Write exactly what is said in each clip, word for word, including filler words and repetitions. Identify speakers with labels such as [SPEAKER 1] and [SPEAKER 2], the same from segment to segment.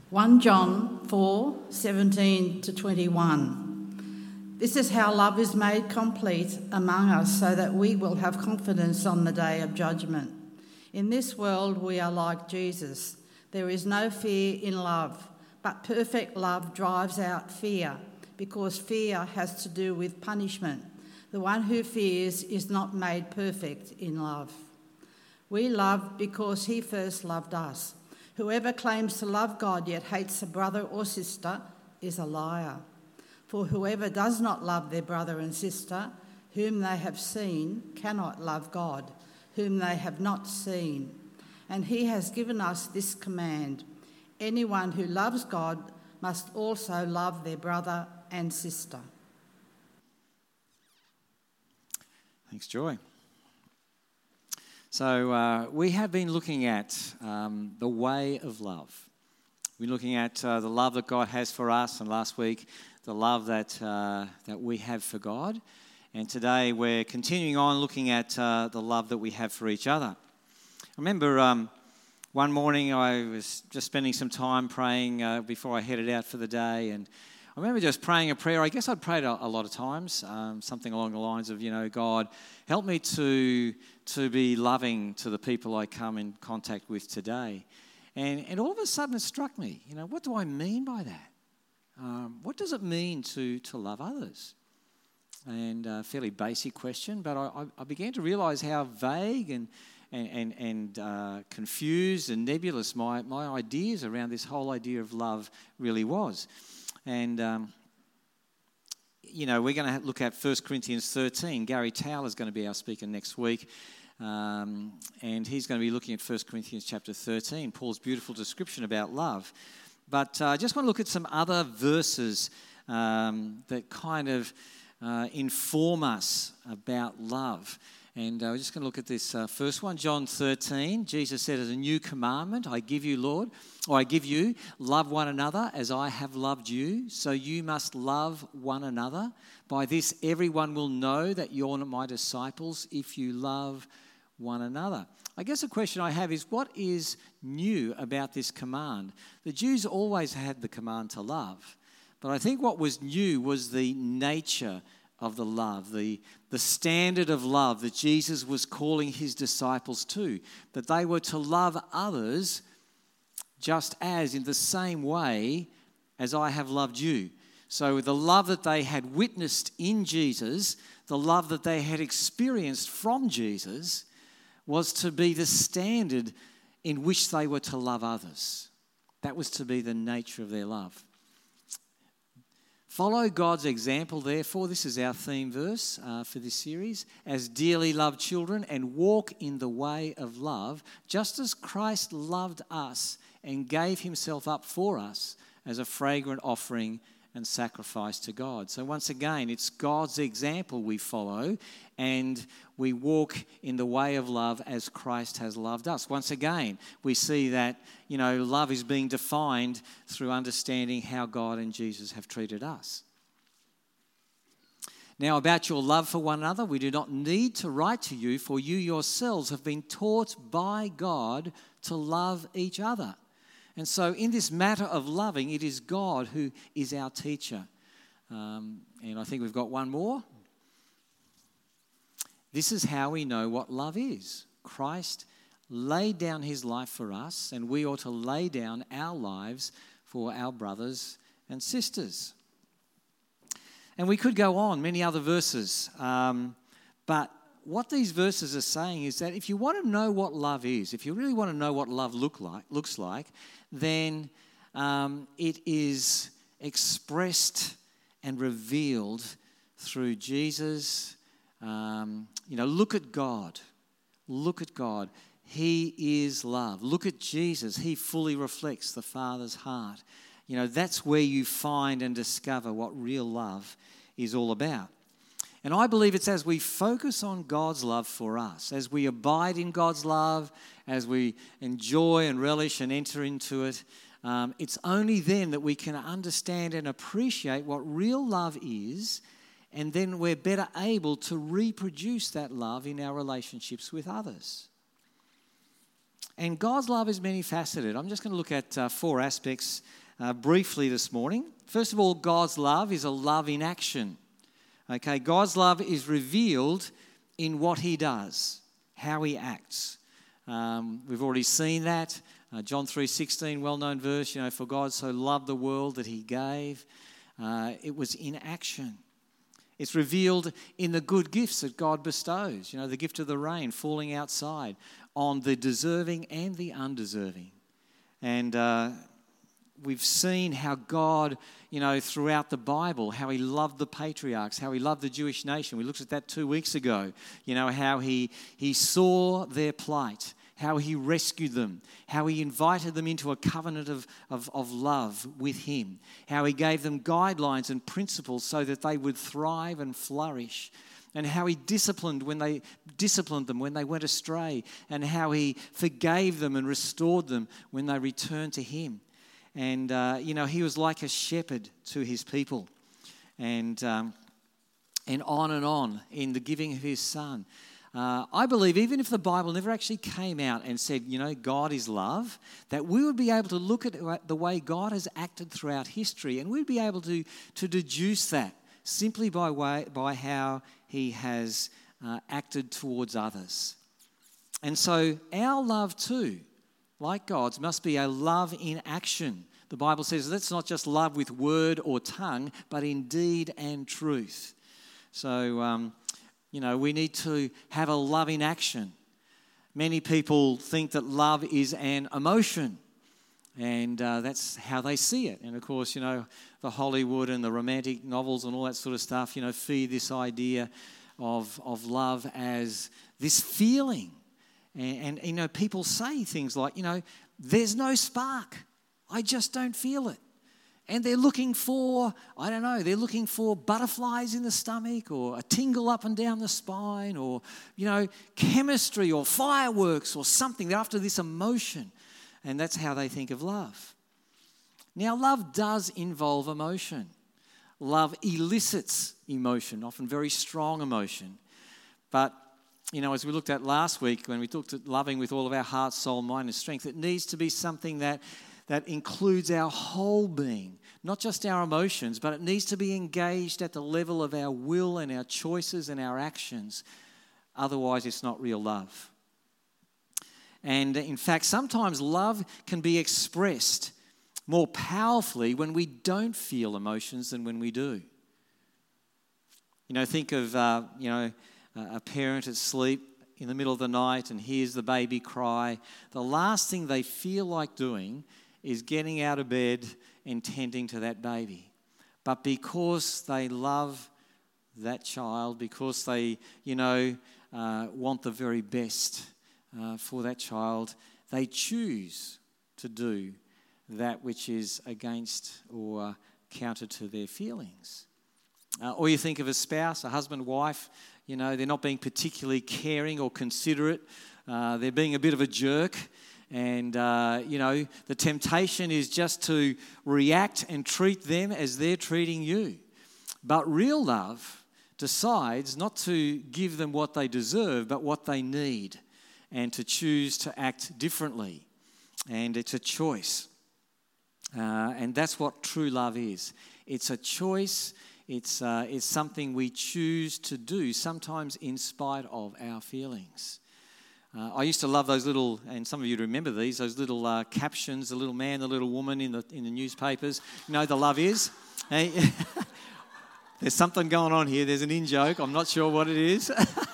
[SPEAKER 1] First John four, seventeen to twenty-one. This is how love is made complete among us, so that we will have confidence on the day of judgment. In this world we are like Jesus. There is no fear in love, but perfect love drives out fear, because fear has to do with punishment. The one who fears is not made perfect in love. We love because he first loved us. Whoever claims to love God yet hates a brother or sister is a liar. For whoever does not love their brother and sister, whom they have seen, cannot love God, whom they have not seen. And he has given us this command: anyone who loves God must also love their brother and sister.
[SPEAKER 2] Thanks, Joy. So uh, we have been looking at um, the way of love. We're looking at uh, the love that God has for us, and last week the love that uh, that we have for God. And today we're continuing on looking at uh, the love that we have for each other. I remember um, one morning I was just spending some time praying uh, before I headed out for the day, and I remember just praying a prayer. I guess I'd prayed a, a lot of times, um, something along the lines of, you know, God, help me to to be loving to the people I come in contact with today. And and all of a sudden it struck me, you know, what do I mean by that? Um, what does it mean to, to love others? And a fairly basic question, but I, I began to realise how vague and and and, and uh, confused and nebulous my, my ideas around this whole idea of love really was. And, um, you know, we're going to look at First Corinthians thirteen. Gary Towler is going to be our speaker next week. Um, and he's going to be looking at First Corinthians chapter thirteen, Paul's beautiful description about love. But uh, I just want to look at some other verses um, that kind of uh, inform us about love. And uh, we're just going to look at this uh, first one, John thirteen. Jesus said, as a new commandment, I give you, Lord, or I give you, love one another as I have loved you. So you must love one another. By this, everyone will know that you're my disciples if you love one another. I guess the question I have is, what is new about this command? The Jews always had the command to love. But I think what was new was the nature of the love, the, the standard of love that Jesus was calling his disciples to, that they were to love others just as, in the same way as I have loved you. So the love that they had witnessed in Jesus, the love that they had experienced from Jesus, was to be the standard in which they were to love others. That was to be the nature of their love. Follow God's example, therefore, this is our theme verse uh, for this series, as dearly loved children, and walk in the way of love, just as Christ loved us and gave himself up for us as a fragrant offering and sacrifice to God. So once again, it's God's example we follow, and we walk in the way of love as Christ has loved us. Once again, we see that, you know, love is being defined through understanding how God and Jesus have treated us. Now, about your love for one another, we do not need to write to you, for you yourselves have been taught by God to love each other. And so in this matter of loving, it is God who is our teacher. Um, and I think we've got one more. This is how we know what love is. Christ laid down his life for us, and we ought to lay down our lives for our brothers and sisters. And we could go on, many other verses. Um, but what these verses are saying is that if you want to know what love is, if you really want to know what love look like, looks like, then um, it is expressed and revealed through Jesus. Um, you know, look at God. Look at God. He is love. Look at Jesus. He fully reflects the Father's heart. You know, that's where you find and discover what real love is all about. And I believe it's as we focus on God's love for us, as we abide in God's love, as we enjoy and relish and enter into it, um, it's only then that we can understand and appreciate what real love is, and then we're better able to reproduce that love in our relationships with others. And God's love is many faceted. I'm just going to look at uh, four aspects uh, briefly this morning. First of all, God's love is a love in action. Okay, God's love is revealed in what he does, how he acts. Um, we've already seen that. Uh, John three sixteen, well-known verse, you know, for God so loved the world that he gave. Uh, it was in action. It's revealed in the good gifts that God bestows. You know, the gift of the rain falling outside on the deserving and the undeserving. And uh, we've seen how God, you know, throughout the Bible, how he loved the patriarchs, how he loved the Jewish nation. We looked at that two weeks ago. You know, how he, he saw their plight, how he rescued them, how he invited them into a covenant of, of, of love with him, how he gave them guidelines and principles so that they would thrive and flourish, and how he disciplined when they disciplined them when they went astray, and how he forgave them and restored them when they returned to him. And, uh, you know, he was like a shepherd to his people. And, um, and on and on in the giving of his son. Uh, I believe even if the Bible never actually came out and said, you know, God is love, that we would be able to look at the way God has acted throughout history, and we'd be able to, to deduce that simply by, way, by how he has uh, acted towards others. And so our love too, like God's, must be a love in action. The Bible says let's not just love with word or tongue, but in deed and truth. So, um, you know, we need to have a love in action. Many people think that love is an emotion, and uh, that's how they see it. And of course, you know, the Hollywood and the romantic novels and all that sort of stuff, you know, feed this idea of, of love as this feeling. And, and, you know, people say things like, you know, there's no spark. I just don't feel it. And they're looking for, I don't know, they're looking for butterflies in the stomach, or a tingle up and down the spine, or, you know, chemistry or fireworks or something. They're after this emotion. And that's how they think of love. Now, love does involve emotion. Love elicits emotion, often very strong emotion. But, you know, as we looked at last week when we looked at loving with all of our heart, soul, mind and strength, it needs to be something that that includes our whole being, not just our emotions, but it needs to be engaged at the level of our will and our choices and our actions. Otherwise, it's not real love. And in fact, sometimes love can be expressed more powerfully when we don't feel emotions than when we do. You know, think of, uh, you know, a parent asleep in the middle of the night and hears the baby cry. The last thing they feel like doing is getting out of bed and tending to that baby. But because they love that child, because they, you know, uh, want the very best uh, for that child, they choose to do that which is against or counter to their feelings. Uh, or you think of a spouse, a husband, wife, you know, they're not being particularly caring or considerate. Uh, they're being a bit of a jerk. And, uh, you know, the temptation is just to react and treat them as they're treating you. But real love decides not to give them what they deserve, but what they need, and to choose to act differently. And it's a choice. Uh, and that's what true love is. It's a choice. It's, uh, it's something we choose to do, sometimes in spite of our feelings. Uh, I used to love those little, and some of you remember these, those little uh, captions, the little man, the little woman in the in the newspapers. You know, the love is. Hey, there's something going on here. There's an in-joke. I'm not sure what it is.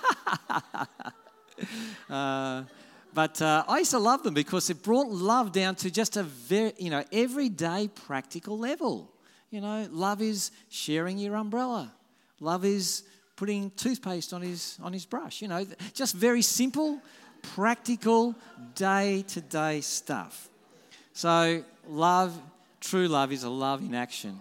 [SPEAKER 2] uh, but uh, I used to love them because it brought love down to just a very, you know, everyday practical level. You know, love is sharing your umbrella. Love is putting toothpaste on his on his brush. You know, just very simple, practical, day-to-day stuff. So love, true love is a love in action.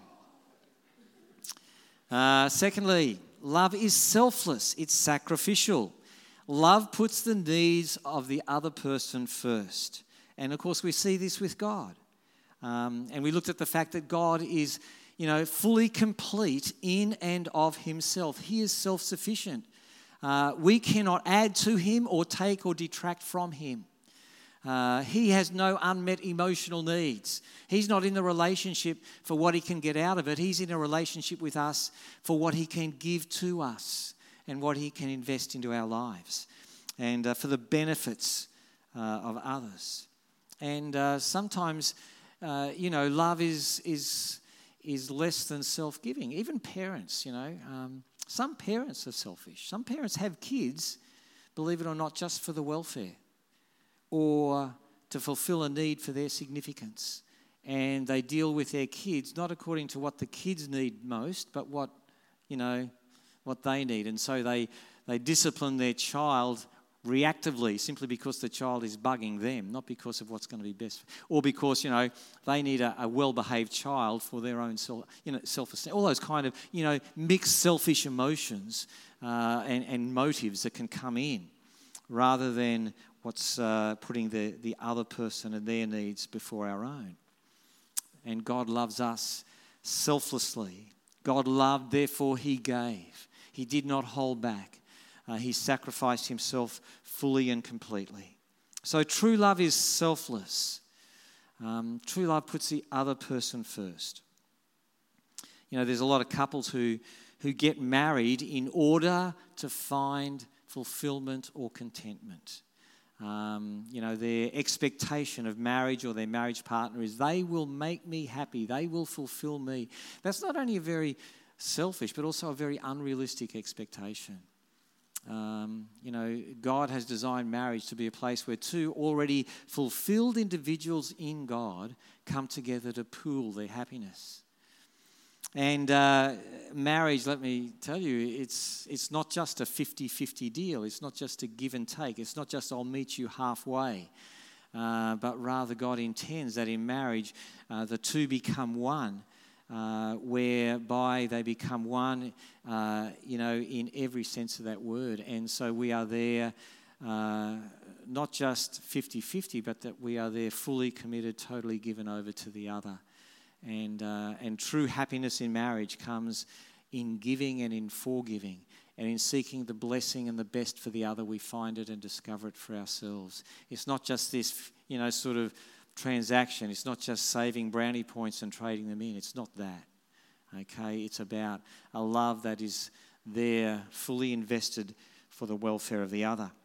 [SPEAKER 2] Uh, secondly, love is selfless. It's sacrificial. Love puts the needs of the other person first. And of course, we see this with God. Um, and we looked at the fact that God is, you know, fully complete in and of himself. He is self-sufficient. Uh, we cannot add to him or take or detract from him. Uh, he has no unmet emotional needs. He's not in the relationship for what he can get out of it. He's in a relationship with us for what he can give to us and what he can invest into our lives and uh, for the benefits uh, of others. And uh, sometimes, uh, you know, love is is is less than self-giving. Even parents, you know, um, some parents are selfish. Some parents have kids, believe it or not, just for the welfare or to fulfill a need for their significance. And they deal with their kids not according to what the kids need most, but what, you know, what they need. And so they, they discipline their child reactively simply because the child is bugging them, not because of what's going to be best. Or because, you know, they need a, a well-behaved child for their own self, you know, self-esteem. All those kind of, you know, mixed selfish emotions uh, and, and motives that can come in rather than what's uh, putting the, the other person and their needs before our own. And God loves us selflessly. God loved, therefore he gave. He did not hold back. Uh, he sacrificed himself fully and completely. So true love is selfless. Um, true love puts the other person first. You know, there's a lot of couples who, who get married in order to find fulfillment or contentment. Um, you know, their expectation of marriage or their marriage partner is they will make me happy, they will fulfill me. That's not only a very selfish, but also a very unrealistic expectation. Um, you know, God has designed marriage to be a place where two already fulfilled individuals in God come together to pool their happiness. And uh, marriage, let me tell you, it's it's not just a fifty-fifty deal. It's not just a give and take. It's not just I'll meet you halfway. Uh, but rather God intends that in marriage uh, the two become one. Uh, whereby they become one, uh, you know, in every sense of that word. And so we are there uh, not just fifty-fifty, but that we are there fully committed, totally given over to the other. And, uh, and true happiness in marriage comes in giving and in forgiving and in seeking the blessing and the best for the other. We find it and discover it for ourselves. It's not just this, you know, sort of transaction. It's not just saving brownie points and trading them in. It's not that. Okay, it's about a love that is there, fully invested for the welfare of the other.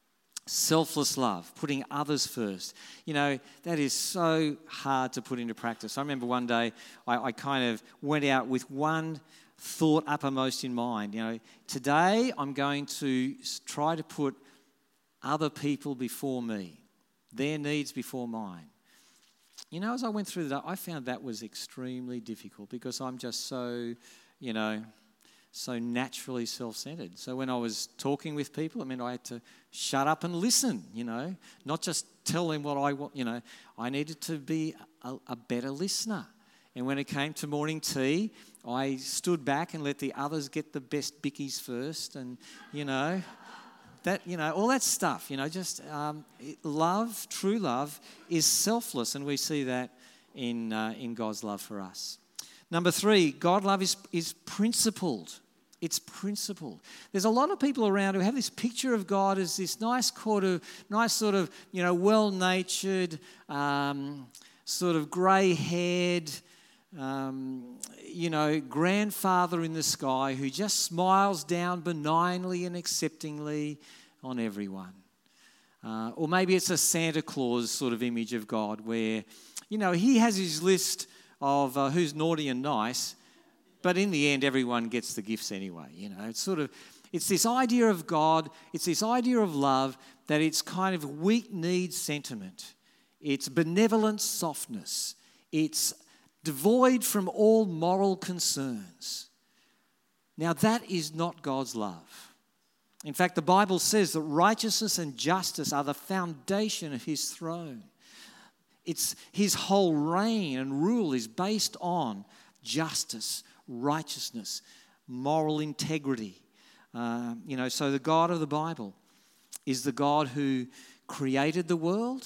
[SPEAKER 2] Selfless love, putting others first. You know, that is so hard to put into practice. I remember one day I, I kind of went out with one thought uppermost in mind. You know, today I'm going to try to put other people before me, their needs before mine. You know, as I went through that, I found that was extremely difficult because I'm just so, you know, so naturally self-centered. So when I was talking with people, I mean, I had to shut up and listen, you know, not just tell them what I want, you know. I needed to be a, a better listener. And when it came to morning tea, I stood back and let the others get the best bickies first and, you know... That, you know, all that stuff, you know, just um, love, true love is selfless, and we see that in uh, in God's love for us. Number three, God love is, is principled. It's principled. There's a lot of people around who have this picture of God as this nice sort of, nice sort of, you know, well-natured, um, sort of grey-haired, Um, you know, grandfather in the sky who just smiles down benignly and acceptingly on everyone. Uh, or maybe it's a Santa Claus sort of image of God where, you know, he has his list of uh, who's naughty and nice, but in the end everyone gets the gifts anyway. You know, it's sort of, it's this idea of God, it's this idea of love that it's kind of weak need sentiment. It's benevolent softness. It's devoid from all moral concerns. Now that is not God's love. In fact, the Bible says that righteousness and justice are the foundation of his throne. It's his whole reign and rule is based on justice, righteousness, moral integrity. Uh, you know, so the God of the Bible is the God who created the world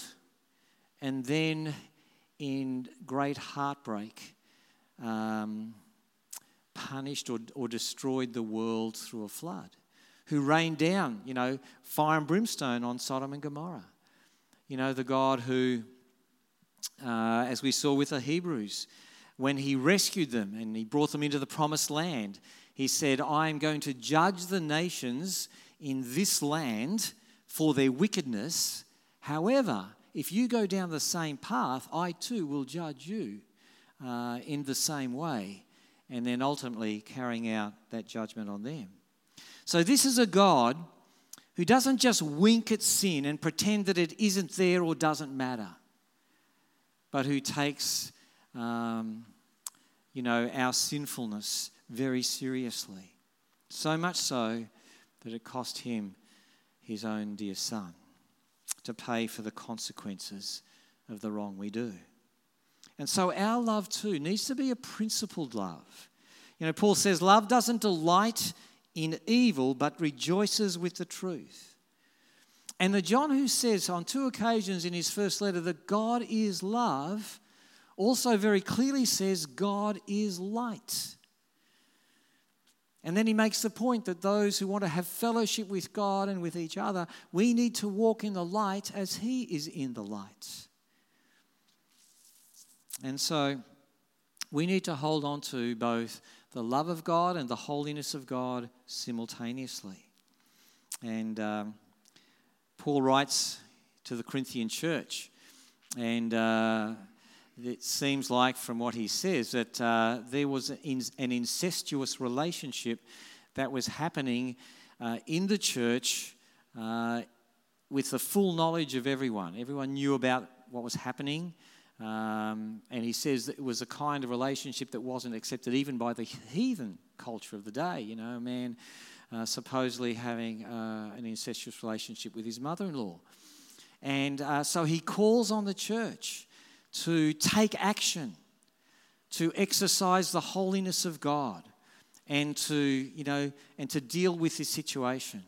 [SPEAKER 2] and then in great heartbreak, um, punished or, or destroyed the world through a flood, who rained down, you know, fire and brimstone on Sodom and Gomorrah. You know, the God who, uh, as we saw with the Hebrews, when he rescued them and he brought them into the promised land, he said, I am going to judge the nations in this land for their wickedness. However, if you go down the same path, I too will judge you uh, in the same way, and then ultimately carrying out that judgment on them. So this is a God who doesn't just wink at sin and pretend that it isn't there or doesn't matter, but who takes, um, you know, our sinfulness very seriously. So much so that it cost him his own dear son to pay for the consequences of the wrong we do. And so our love too needs to be a principled love. You know, Paul says, love doesn't delight in evil, but rejoices with the truth. And the John who says on two occasions in his first letter that God is love, also very clearly says God is light. And then he makes the point that those who want to have fellowship with God and with each other, we need to walk in the light as he is in the light. And so we need to hold on to both the love of God and the holiness of God simultaneously. And um, Paul writes to the Corinthian church, and uh, it seems like from what he says that uh, there was an incestuous relationship that was happening uh, in the church uh, with the full knowledge of everyone. Everyone knew about what was happening. Um, and he says that it was a kind of relationship that wasn't accepted even by the heathen culture of the day. You know, a man uh, supposedly having uh, an incestuous relationship with his mother-in-law. And uh, so he calls on the church to take action, to exercise the holiness of God, and to, you know, and to deal with this situation.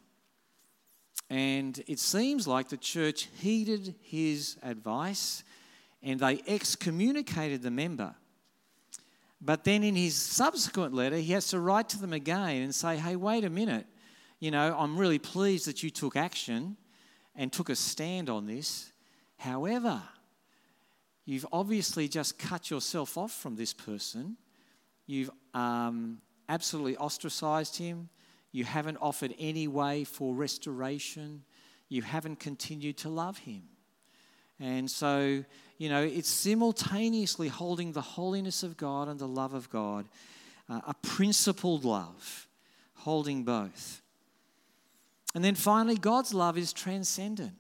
[SPEAKER 2] And it seems like the church heeded his advice, and they excommunicated the member. But then in his subsequent letter, he has to write to them again and say, hey, wait a minute. You know, I'm really pleased that you took action and took a stand on this. However, you've obviously just cut yourself off from this person. You've um, absolutely ostracized him. You haven't offered any way for restoration. You haven't continued to love him. And so, you know, it's simultaneously holding the holiness of God and the love of God, uh, a principled love, holding both. And then finally, God's love is transcendent.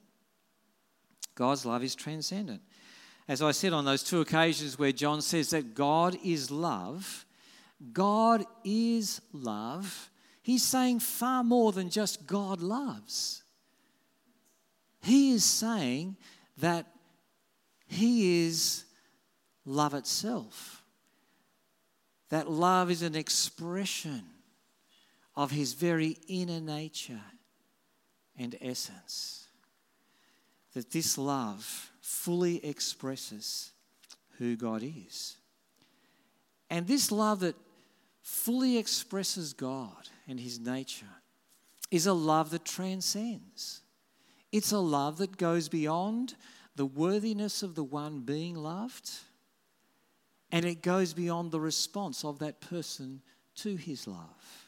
[SPEAKER 2] God's love is transcendent. As I said on those two occasions where John says that God is love, God is love, he's saying far more than just God loves. He is saying that he is love itself. That love is an expression of his very inner nature and essence. That this love fully expresses who God is. And this love that fully expresses God and his nature is a love that transcends. It's a love that goes beyond the worthiness of the one being loved, and it goes beyond the response of that person to his love.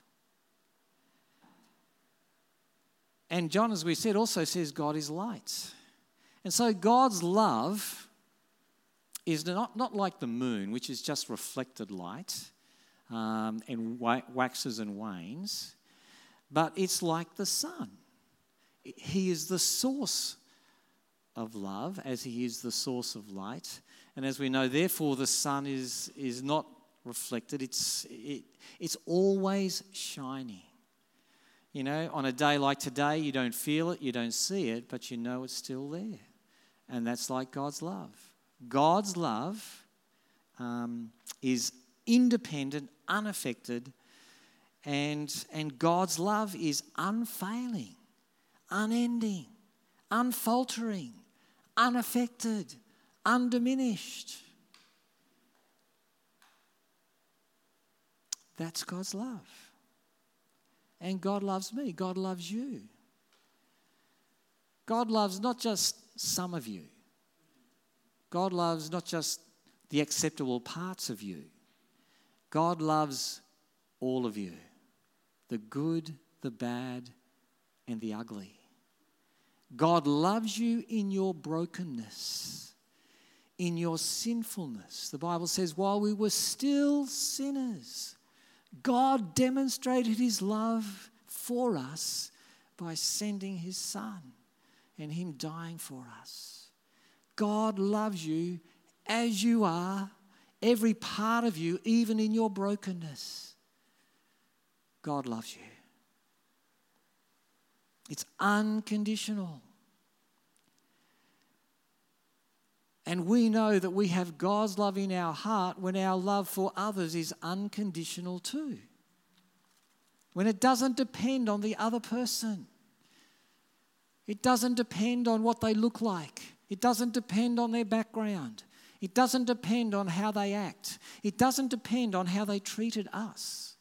[SPEAKER 2] And John, as we said, also says God is light. And so God's love is not, not like the moon, which is just reflected light um, and waxes and wanes, but it's like the sun. He is the source of love as he is the source of light. And as we know, therefore, the sun is, is not reflected. It's, it, it's always shining. You know, on a day like today, you don't feel it, you don't see it, but you know it's still there. And that's like God's love. God's love um, is independent, unaffected, and, and God's love is unfailing, unending, unfaltering, unaffected, undiminished. That's God's love. And God loves me. God loves you. God loves not just some of you. God loves not just the acceptable parts of you. God loves all of you, the good, the bad, and the ugly. God loves you in your brokenness, in your sinfulness. The Bible says, while we were still sinners, God demonstrated his love for us by sending his Son and him dying for us. God loves you as you are, every part of you, even in your brokenness. God loves you. It's unconditional. And we know that we have God's love in our heart when our love for others is unconditional too. When it doesn't depend on the other person. It doesn't depend on what they look like. It doesn't depend on their background. It doesn't depend on how they act. It doesn't depend on how they treated us.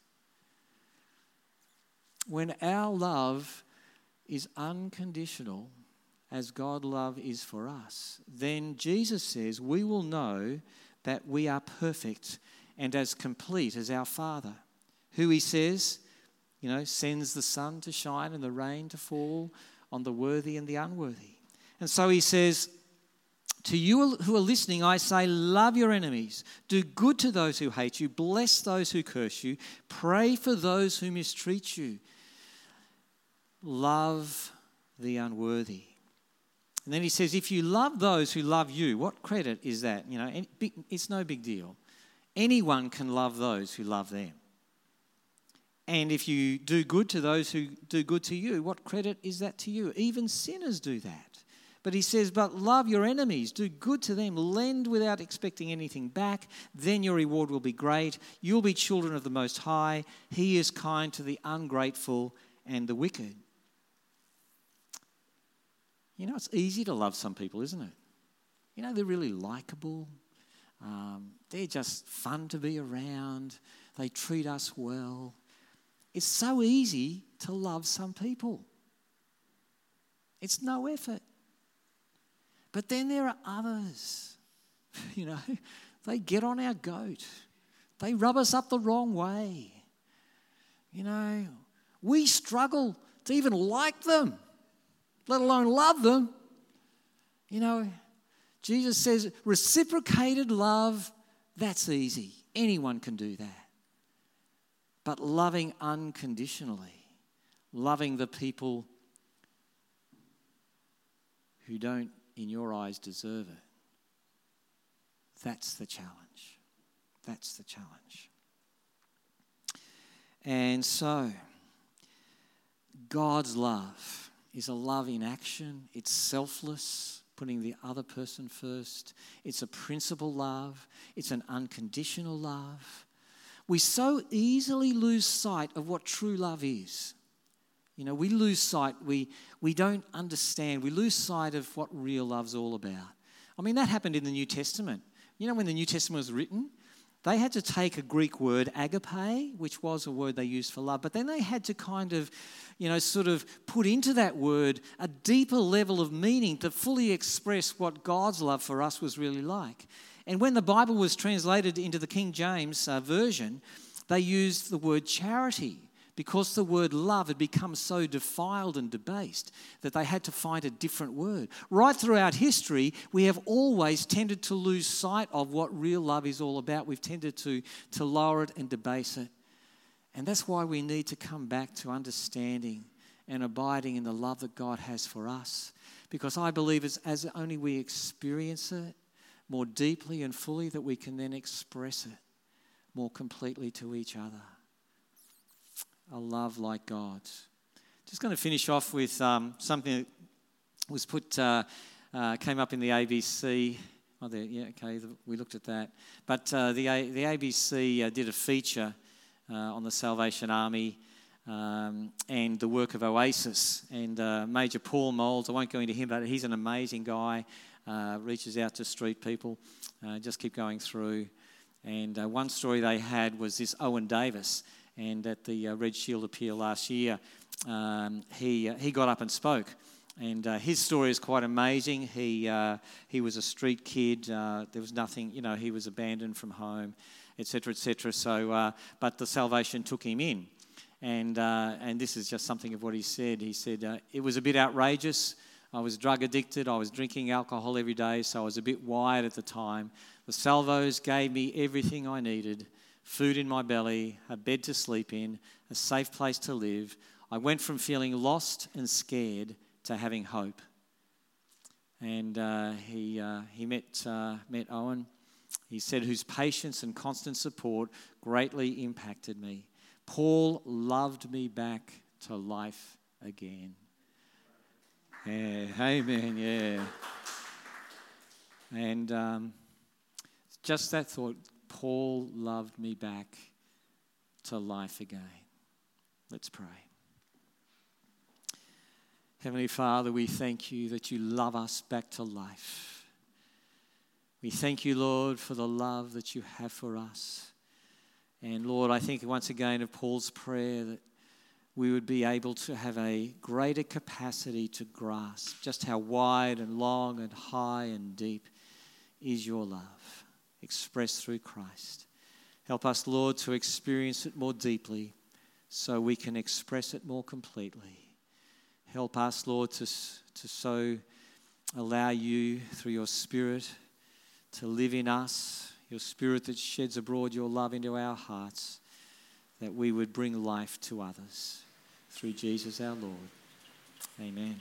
[SPEAKER 2] When our love is unconditional, as God's love is for us, then Jesus says we will know that we are perfect and as complete as our Father, who he says, you know, sends the sun to shine and the rain to fall on the worthy and the unworthy. And so he says, to you who are listening, I say, love your enemies. Do good to those who hate you. Bless those who curse you. Pray for those who mistreat you. Love the unworthy. And then he says, if you love those who love you, what credit is that? You know, it's no big deal. Anyone can love those who love them. And if you do good to those who do good to you, what credit is that to you? Even sinners do that. But he says, but love your enemies, do good to them, lend without expecting anything back, then your reward will be great. You'll be children of the Most High. He is kind to the ungrateful and the wicked. You know, it's easy to love some people, isn't it? You know, they're really likeable. Um, they're just fun to be around. They treat us well. It's so easy to love some people. It's no effort. But then there are others, you know, they get on our goat. They rub us up the wrong way. You know, we struggle to even like them, let alone love them. You know, Jesus says reciprocated love, that's easy. Anyone can do that. But loving unconditionally, loving the people who don't, in your eyes, deserve it, that's the challenge. That's the challenge. And so, God's love is a love in action. It's selfless, putting the other person first. It's a principle love. It's an unconditional love. We so easily lose sight of what true love is. You know, we lose sight, we, we don't understand, we lose sight of what real love's all about. I mean, that happened in the New Testament. You know, when the New Testament was written, they had to take a Greek word, agape, which was a word they used for love, but then they had to kind of, you know, sort of put into that word a deeper level of meaning to fully express what God's love for us was really like. And when the Bible was translated into the King James uh, version, they used the word charity, because the word love had become so defiled and debased that they had to find a different word. Right throughout history, we have always tended to lose sight of what real love is all about. We've tended to, to lower it and debase it. And that's why we need to come back to understanding and abiding in the love that God has for us. Because I believe it's as only we experience it more deeply and fully that we can then express it more completely to each other. A love like God's. Just going to finish off with um, something that was put, uh, uh, came up in the A B C. Oh, there, yeah, okay, we looked at that. But uh, the A- the A B C uh, did a feature uh, on the Salvation Army um, and the work of Oasis. And uh, Major Paul Moulds, I won't go into him, but he's an amazing guy. Uh, reaches out to street people. Uh, just keep going through. And uh, one story they had was this Owen Davis. And at the uh, Red Shield appeal last year, um, he uh, he got up and spoke. And uh, his story is quite amazing. He uh, he was a street kid. Uh, there was nothing, you know, he was abandoned from home, et cetera, et cetera. So, uh, but the salvation took him in. And uh, and this is just something of what he said. He said, uh, it was a bit outrageous. I was drug addicted. I was drinking alcohol every day, so I was a bit wired at the time. The salvos gave me everything I needed, food in my belly, a bed to sleep in, a safe place to live. I went from feeling lost and scared to having hope. And uh, he uh, he met uh, met Owen. He said, whose patience and constant support greatly impacted me. Paul loved me back to life again. Yeah, amen, yeah. And um, just that thought, Paul loved me back to life again. Let's pray. Heavenly Father, we thank you that you love us back to life. We thank you, Lord, for the love that you have for us. And Lord, I think once again of Paul's prayer that we would be able to have a greater capacity to grasp just how wide and long and high and deep is your love expressed through Christ. Help us, Lord, to experience it more deeply so we can express it more completely. Help us, Lord, to, to so allow you through your Spirit to live in us, your Spirit that sheds abroad your love into our hearts, that we would bring life to others. Through Jesus our Lord. Amen.